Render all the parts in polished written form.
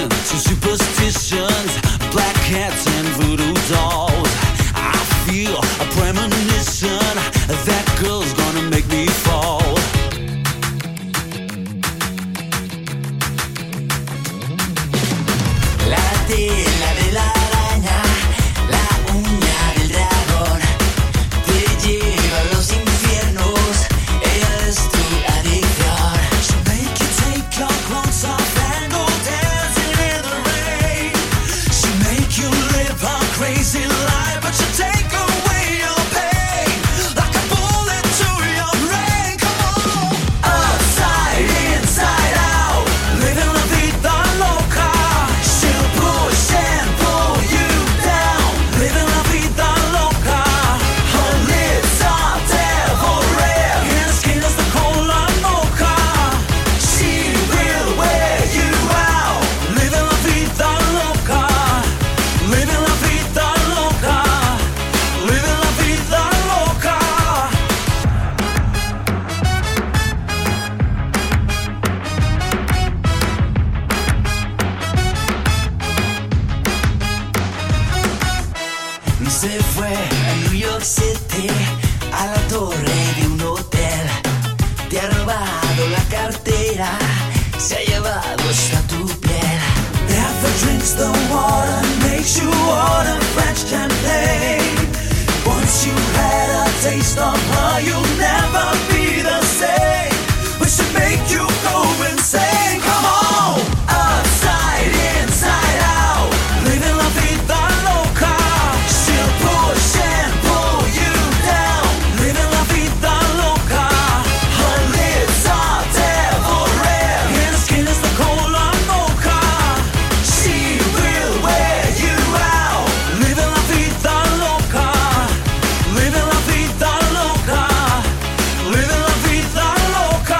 to superstitions, black cats and voodoo dolls. I feel a premonition, that girl's gonna make me fall. La tela de la araña, la uña del dragón, te lleva a los infiernos, ella es tu adicción. She'll make you take your clothes off and go dancing in the rain. She'll make you live a crazy life, but she'll take away your pain like a bullet to your brain. Come on, upside, inside out, living la vida loca. She'll push and pull you down, living la vida loca. Her lips are devil red, and her skin is the cola mocha. She will wear you out, living la vida loca, living la vida loca, living la vida loca. Se fue a New York City, a la torre de un hotel. Te ha robado la cartera, se ha llevado hasta tu piel. Never drinks the water, makes you order French champagne. Once you had a taste of her, you'll never be the same. But she'll make you go insane. Come on, upside, inside out, living la vida loca. She'll push and pull you down, living la vida loca. Her lips are devil red, and her skin is the cola mocha. She will wear you out, living la vida loca, living la vida loca, living la vida loca.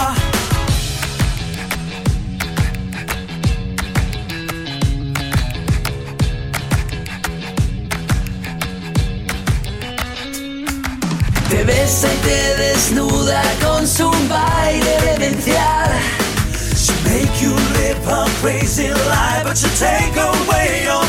Te besa y te desnuda con su baile demencial. She'll make you live a crazy life, but she'll take away your